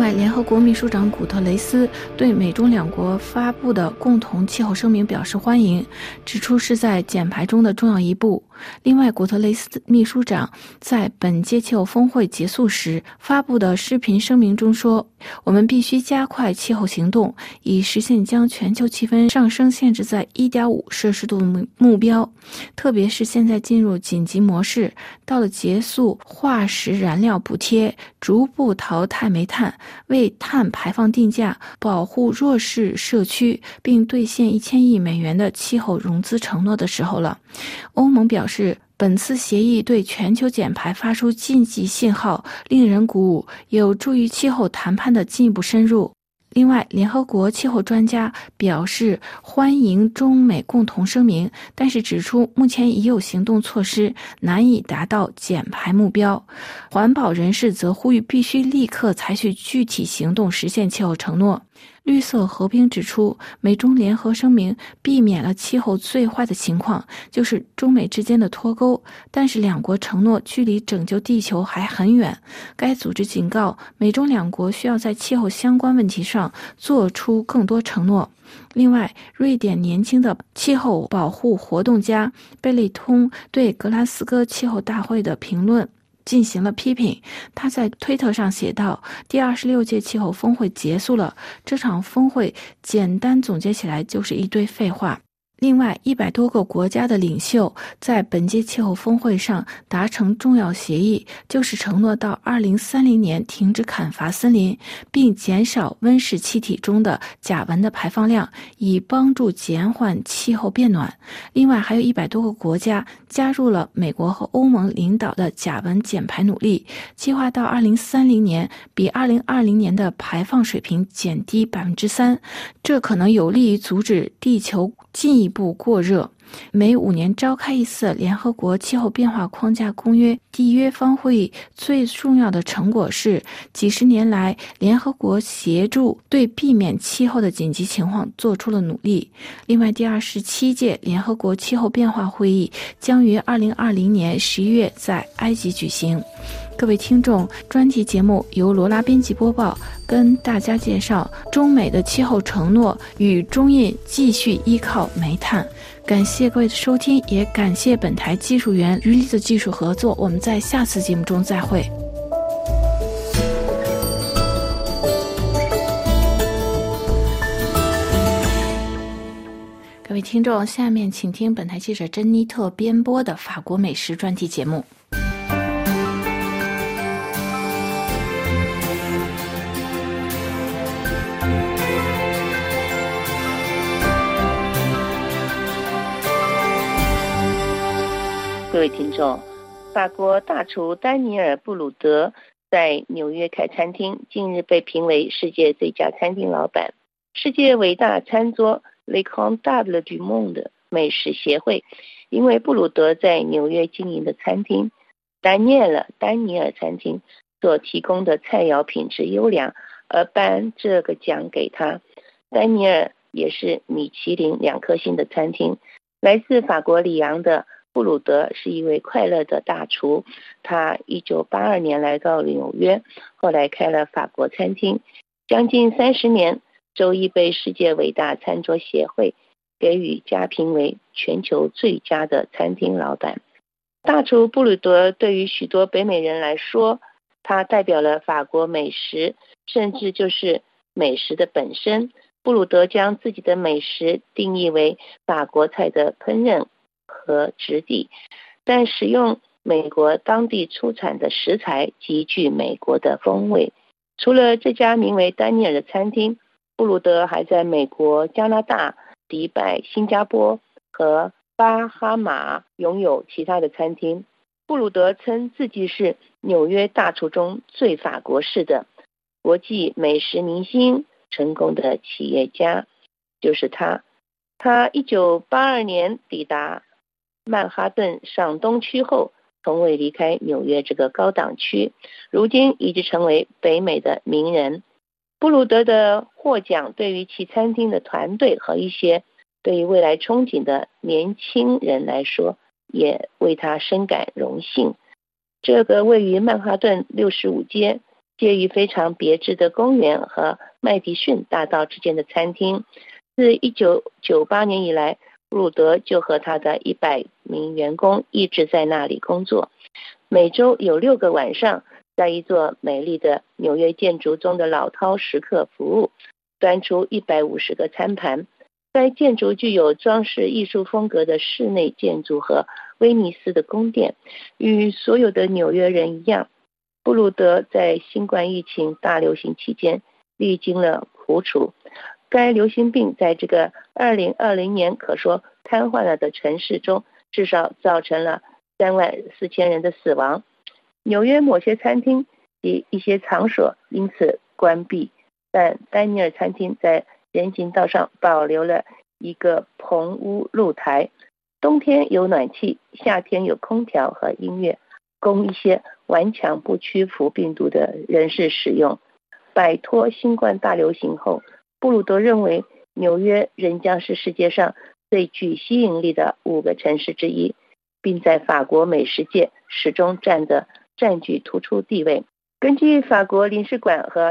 外，联合国秘书长古特雷斯对美中两国发布的共同气候声明表示欢迎，指出是在减排中的重要一步。另外，古特雷斯秘书长在本届气候峰会结束时发布的视频声明中说，我们必须加快气候行动，以实现将全球气温上升限制在 1.5 摄氏度的目标，特别是现在进入紧急模式，到了结束化石燃料补贴，逐步淘汰煤炭，为碳排放定价，保护弱势社区，并兑现1000亿美元的气候融资承诺的时候了。欧盟表示，本次协议对全球减排发出积极信号，令人鼓舞，有助于气候谈判的进一步深入。另外，联合国气候专家表示欢迎中美共同声明，但是指出目前已有行动措施难以达到减排目标。环保人士则呼吁必须立刻采取具体行动实现气候承诺。绿色和平指出，美中联合声明避免了气候最坏的情况，就是中美之间的脱钩，但是两国承诺距离拯救地球还很远。该组织警告，美中两国需要在气候相关问题上做出更多承诺。另外，瑞典年轻的气候保护活动家贝利通对格拉斯哥气候大会的评论进行了批评。他在推特上写道，第26届气候峰会结束了，这场峰会简单总结起来就是一堆废话。另外，100多个国家的领袖在本届气候峰会上达成重要协议，就是承诺到2030年停止砍伐森林，并减少温室气体中的甲烷的排放量，以帮助减缓气候变暖。另外，还有100多个国家加入了美国和欧盟领导的甲烷减排努力，计划到2030年比2020年的排放水平减低 3%， 这可能有利于阻止地球进一步过热。每5年召开一次联合国气候变化框架公约缔约方会议，最重要的成果是几十年来联合国协助对避免气候的紧急情况做出了努力。另外，第27届联合国气候变化会议将于2020年11月在埃及举行。各位听众，专题节目由罗拉编辑播报，跟大家介绍中美的气候承诺与中印继续依靠煤炭。感谢各位的收听，也感谢本台技术员于力的技术合作。我们在下次节目中再会。各位听众，下面请听本台记者珍妮特编播的法国美食专题节目。
各位听众，法国大厨丹尼尔·布鲁德在纽约开餐厅，近日被评为世界最佳餐厅老板。世界伟大餐桌 Les Contables du Monde 美食协会因为布鲁德在纽约经营的餐厅丹尼尔餐厅所提供的菜肴品质优良而颁这个奖给他。丹尼尔也是米其林2颗星的餐厅。来自法国里昂的布鲁德是一位快乐的大厨，他1982年来到纽约，后来开了法国餐厅，将近30年，周一被世界伟大餐桌协会给予加评为全球最佳的餐厅老板。大厨布鲁德对于许多北美人来说，他代表了法国美食，甚至就是美食的本身。布鲁德将自己的美食定义为法国菜的烹饪和质地，但使用美国当地出产的食材，极具美国的风味。除了这家名为丹尼尔的餐厅，布鲁德还在美国、加拿大、迪拜、新加坡和巴哈马拥有其他的餐厅。布鲁德称自己是纽约大厨中最法国式的国际美食明星，成功的企业家就是他。他1982年抵达曼哈顿上东区后，从未离开纽约这个高档区，如今一直成为北美的名人。布鲁德的获奖对于其餐厅的团队和一些对于未来憧憬的年轻人来说，也为他深感荣幸。这个位于曼哈顿65街介于非常别致的公园和麦迪逊大道之间的餐厅。自1998年以来，布鲁德就和他的100名员工一直在那里工作，每周有6个晚上，在一座美丽的纽约建筑中的老饕食客服务，端出150个餐盘。该建筑具有装饰艺术风格的室内建筑和威尼斯的宫殿。与所有的纽约人一样，布鲁德在新冠疫情大流行期间历经了苦楚。该流行病在这个2020年可说瘫痪了的城市中，至少造成了34000人的死亡。纽约某些餐厅及一些场所因此关闭，但丹尼尔餐厅在人行道上保留了一个棚屋露台，冬天有暖气，夏天有空调和音乐，供一些顽强不屈服病毒的人士使用。摆脱新冠大流行后，布鲁德认为纽约仍将是世界上最具吸引力的5个城市之一，并在法国美食界始终占据突出地位。根据法国领事馆和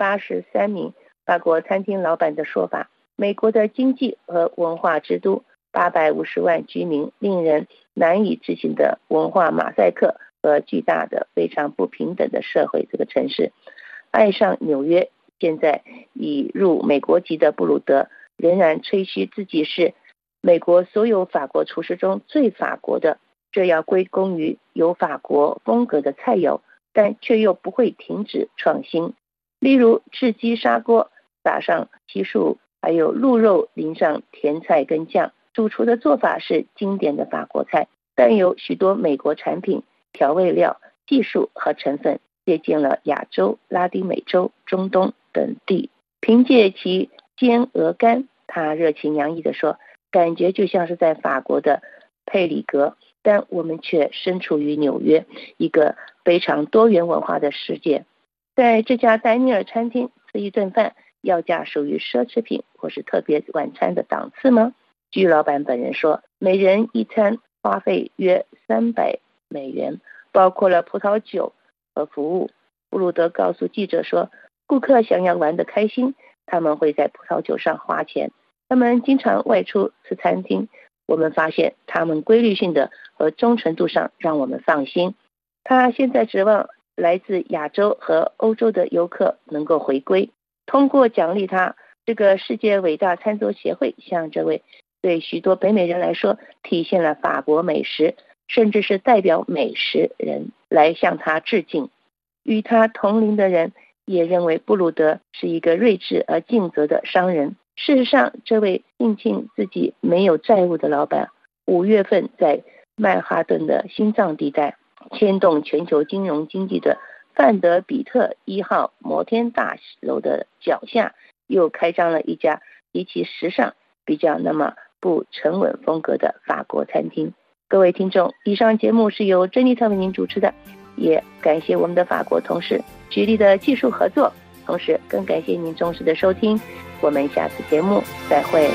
183名法国餐厅老板的说法，美国的经济和文化之都，850万居民，令人难以置信的文化马赛克和巨大的非常不平等的社会，这个城市爱上纽约。现在已入美国籍的布鲁德仍然吹嘘自己是美国所有法国厨师中最法国的，这要归功于有法国风格的菜肴，但却又不会停止创新。例如炙鸡砂锅，撒上鸡树，还有鹿肉淋上甜菜跟酱。主厨的做法是经典的法国菜，但有许多美国产品、调味料、技术和成分借鉴了亚洲、拉丁美洲、中东等地。凭借其煎鹅肝，他热情洋溢地说，感觉就像是在法国的佩里格，但我们却身处于纽约，一个非常多元文化的世界。在这家丹尼尔餐厅吃一顿饭，要价属于奢侈品或是特别晚餐的档次吗？据老板本人说，每人一餐花费约$300，包括了葡萄酒和服务。布鲁德告诉记者说，顾客想要玩得开心，他们会在葡萄酒上花钱。他们经常外出吃餐厅，我们发现他们规律性的和忠诚度上让我们放心。他现在指望来自亚洲和欧洲的游客能够回归，通过奖励他，这个世界伟大餐桌协会向这位对许多北美人来说体现了法国美食，甚至是代表美食人来向他致敬。与他同龄的人也认为布鲁德是一个睿智而尽责的商人。事实上，这位庆幸自己没有债务的老板，5月份在曼哈顿的心脏地带牵动全球金融经济的范德比特1号摩天大楼的脚下，又开张了一家极其时尚、比较那么不沉稳风格的法国餐厅。各位听众，以上节目是由珍妮特为您主持的，也感谢我们的法国同事举例的技术合作，同时更感谢您忠实的收听。我们下次节目再会。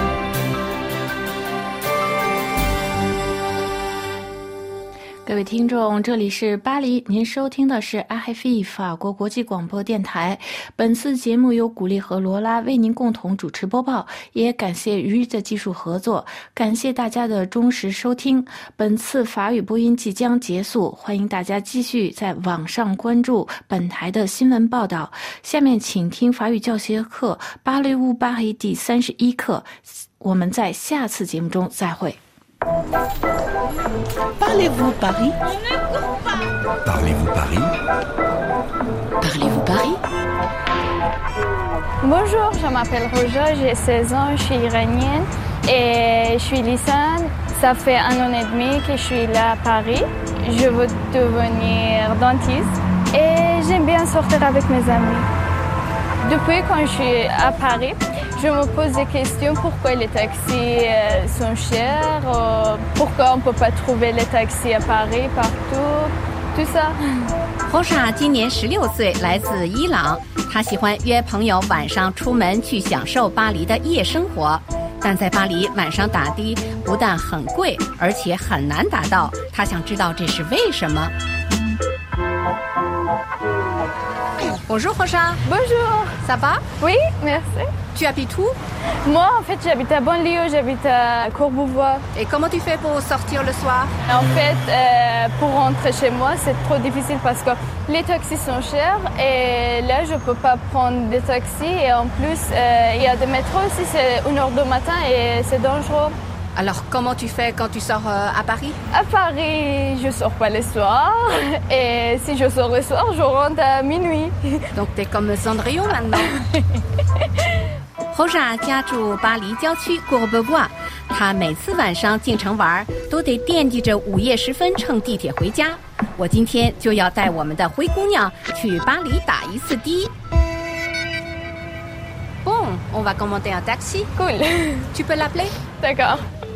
各位听众，这里是巴黎，您收听的是 RFI 法国国际广播电台。本次节目由古丽和罗拉为您共同主持播报，也感谢鱼的技术合作，感谢大家的忠实收听。本次法语播音即将结束，欢迎大家继续在网上关注本台的新闻报道。下面请听法语教学课芭蕾舞巴黎第31课，我们在下次节目中再会。
Parlez-vous Paris?
Parlez-vous Paris?
Parlez-vous Paris?
Bonjour, je m'appelle Roja, j'ai 16 ans, je suis iranienne et je suis lycéenne. Ça fait 1 an et demi que je suis là à Paris. Je veux devenir dentiste et j'aime bien sortir avec mes amis. Depuis quand je suis à Paris, je me pose des questions. Pourquoi les taxis sont chers? Pourquoi on ne peut pas trouver les taxis à Paris, partout? Tout ça.
Roja 今年16岁，来自伊朗。她喜欢约朋友晚上出门去享受巴黎的夜生活。但在巴黎晚上打的不但很贵，而且很难打到。她想知道这是为什么。 Bonjour Rosa.
Bonjour.
Ça va?
Oui, merci.
Tu habites où?
Moi, en fait, j'habite à Banlieue, j'habite à Courbevoie.
Et comment tu fais pour sortir le soir?
En fait, pour rentrer chez moi, c'est trop difficile parce que les taxis sont chers et là, je peux pas prendre des taxis. Et en plus, il y a des métros aussi, c'est 1h du matin et c'est dangereux.
Alors, comment tu fais quand tu sors à Paris?
À Paris, je sors pas le soir. Et si je sors le soir, je rentre à minuit.
Donc, t'es comme Cendrillon maintenant. Rosa 家住巴黎郊区 Courbevoie， 她每次晚上进城玩都得惦记着午夜时分乘地铁回家。我今天就要带我们的灰姑娘去巴黎打一次的。Bon, on va commander un taxi.
Cool.
Tu peux l'appeler?
D'accord.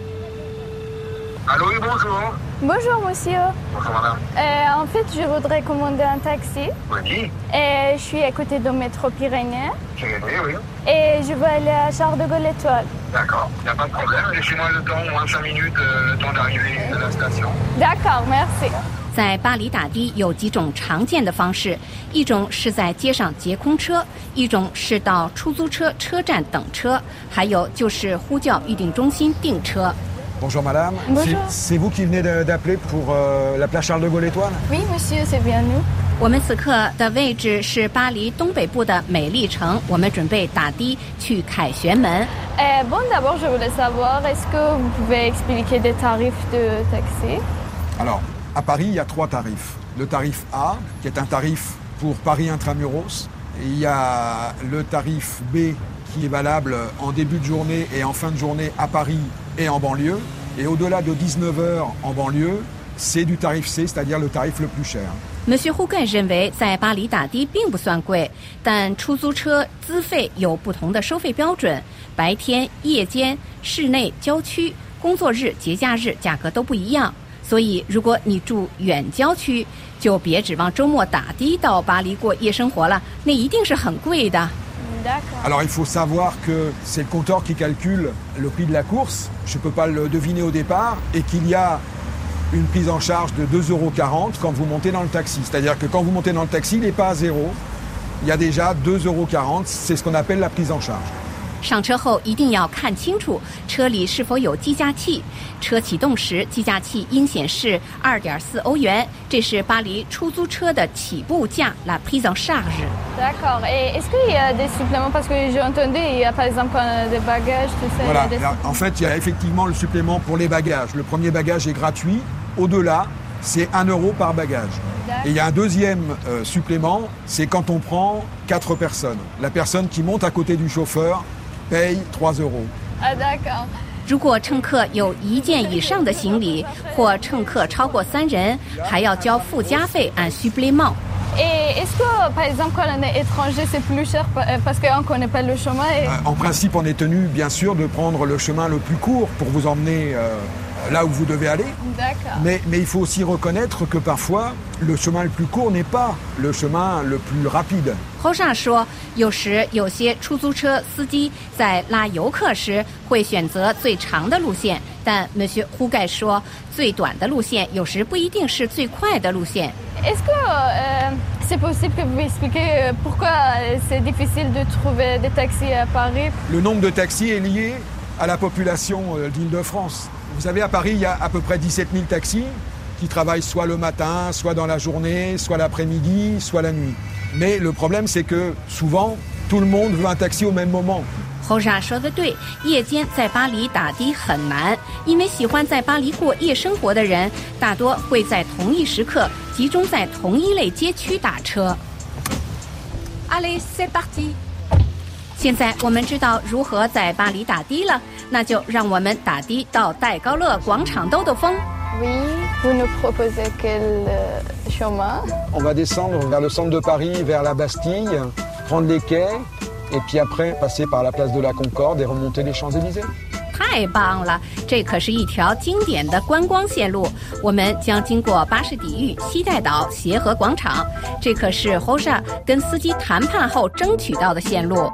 Allô, oui, bonjour.
Bonjour, monsieur.
Bonjour, madame.
En fait, je voudrais commander un taxi.
Oui.
Et je suis à côté de métro Pyrénées.
J'ai gagné, oui.
Et je veux aller à Charles de Gaulle Étoile.
D'accord, il n'y a pas de problème. Laissez-moi le temps, moins 5 minutes, le temps d'arrivée de la station.
D'accord, merci.
在巴黎打的有几种常见的方式，一种是在街上截空车，一种是到出租车车站等车，还有就是呼叫预订中心订车。
Bonjour madame.
Bonjour.
C'est vous qui venez d'appeler pour la place Charles de Gaulle Étoile?
Oui, monsieur, c'est bien nous.
我们此刻的位置是巴黎东北部的美丽城，我们准备打的去凯旋门。
Bon, d'abord, je voulais savoir, est-ce que vous pouvez expliquer des tarifs de taxi?
Alors, à Paris, il y a 3 tarifs. Le tarif A, qui est un tarif pour Paris Intramuros. Et il y a le tarif B, qui est valable en début de journée et en fin de journée à Paris et en banlieue. Et au-delà de 19h en banlieue, c'est du tarif C, c'est-à-dire le tarif le plus cher.
Monsieur Huguet 认为，在巴黎打的并不算贵，但出租车资费有不同的收费标准，白天、夜间、室内、郊区、工作日、节假日价格都不一样。所以，如果你住远郊区，就别指望周末打的到巴黎过夜生活了，那一定是很贵的。
Alors il faut savoir que c'est le compteur qui calcule le prix de la course. Je ne peux pas le deviner au départ et qu'il y a une prise en charge de 2,40 € quand vous montez dans le taxi. C'est-à-dire que quand vous montez dans le taxi, il n'est pas à 0. Il y a déjà 2,40 €. C'est ce qu'on appelle la prise en charge.
上车后一定要看清楚车里是否有计价器，车启动时计价器应显示2.4欧元，这是巴黎出租车的起步价 la prise en charge。
D'accord. Et est-ce qu'il y a des suppléments? Parce que j'ai entendu, il y a par exemple des bagages, tout ça.
Voilà. En fait, il y a effectivement le supplément pour les bagages. Le premier bagage est gratuit. Au-delà, c'est 1 € par bagage. Et il y a un deuxième supplément, c'est quand on prend 4 personnes. La personne qui monte à côté du chauffeur paye 3 €.
Ah, d'accord.
如果乘客有1件以上的行李，或乘客超过3人，还要交附加费按 supplément。
Et est-ce que, par exemple, quand on est étranger, c'est plus cher parce qu'on ne connaît pas le chemin
En principe, on est tenu, bien sûr, de prendre le chemin le plus court pour vous emmener là où vous devez aller.
D'accord.
Mais il faut aussi reconnaître que parfois, le chemin le plus court n'est pas le chemin le plus rapide.
Rosa 说，有时有些出租车司机在拉游客时会选择最长的路线，但 Monsieur Huguet 说，最短的路线有时不一定是最快的路线。
Est-ce que c'est possible que vous expliquiez pourquoi c'est difficile de trouver des taxis à Paris?
Le nombre de taxis est lié à la population d'Île-de-France. Vous savez, à Paris, il y a à peu près 17 000 taxis qui travaillent soit le matin, soit dans la journée, soit l'après-midi, soit la nuit. Mais le problème, c'est que souvent, tout le monde veut un taxi au même moment.
Rosa 说的对，夜间在巴黎打的很难，因为喜欢在巴黎过夜生活的人，大多会在同一时刻集中在同一类街区打车。Allez, c'est parti。 现在我们知道如何在巴黎打的了，那就让我们打的到戴高乐广场兜兜风。
Oui, vous nous proposez quel chemin?
On va descendre vers le centre de Paris, vers la Bastille, prendre les quais, et puis après passer par la place de la Concorde et remonter les Champs-Élysées.
太棒了，这可是一条经典的观光线路。我们将经过巴士底狱、西带岛、协和广场，这可是 Rosa 跟司机谈判后争取到的线路。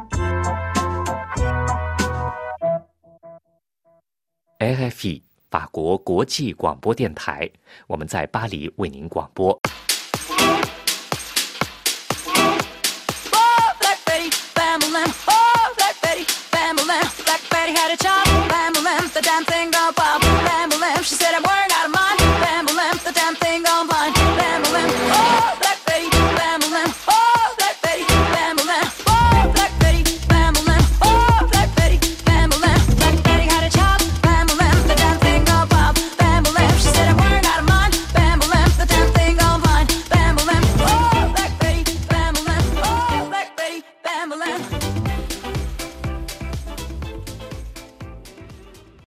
RFI 法国国际广播电台，我们在巴黎为您广播。
chop, bam, bam, the damn thing go pop, bam, bam, she said I'm worth